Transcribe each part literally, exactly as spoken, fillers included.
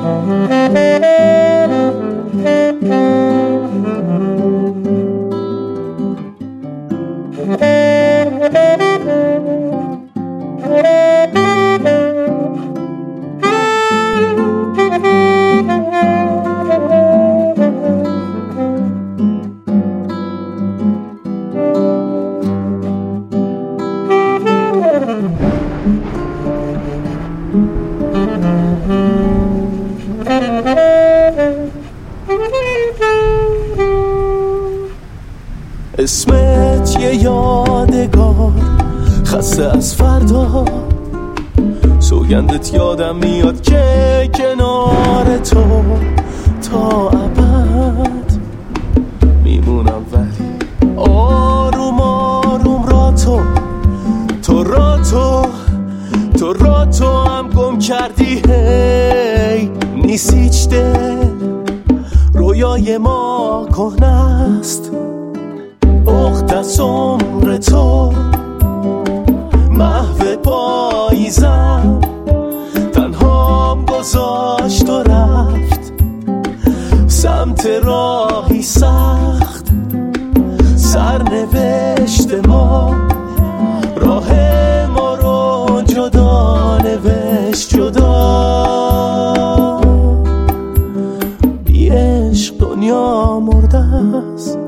اسمت یه یادگار خسته از فردا، سوگندت یادم میاد که کنار تو تا ابد میمونم، ولی آروم آروم را تو تو را تو تو را تو هم گم کردی. هی نیست هیچ دل، رویای ما کهنه است، اخت از عمر تو محو پاییزم، تنهام گذاشت و رفت سمت راهی سخت. سرنوشت ما راه ما رو جدا نوشت، جدا. بی عشق دنیا مرده است.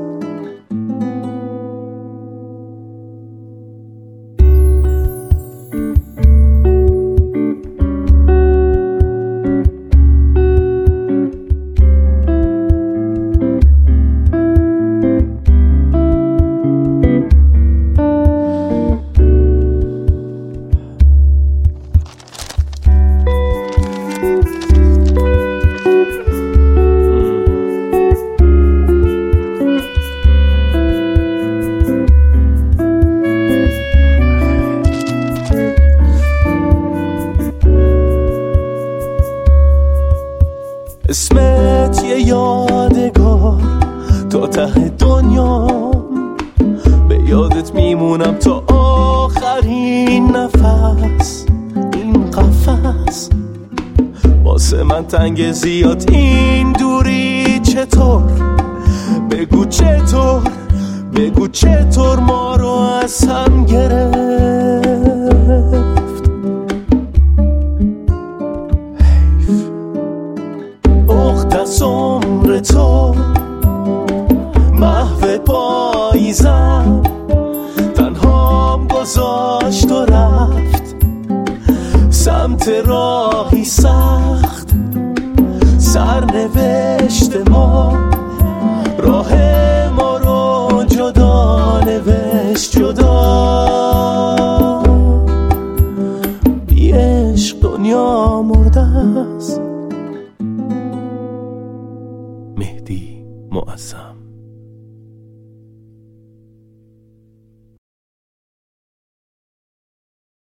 اسمت یه یادگار تا ته دنیا، به یادت میمونم تا آخرین نفس. این قفس واسه من تنگ زیاد، این دوری چطور؟ بگو چطور، بگو چطور ما رو از هم گرفت. اخت از عمر تو محو پاییزم، تنهام گذاشت و رفت سمت راهی سخت. سرنوشت ما راه ما رو جدا نوشت، جدا. بی عشق دنیا مرده است. مهدی معظم.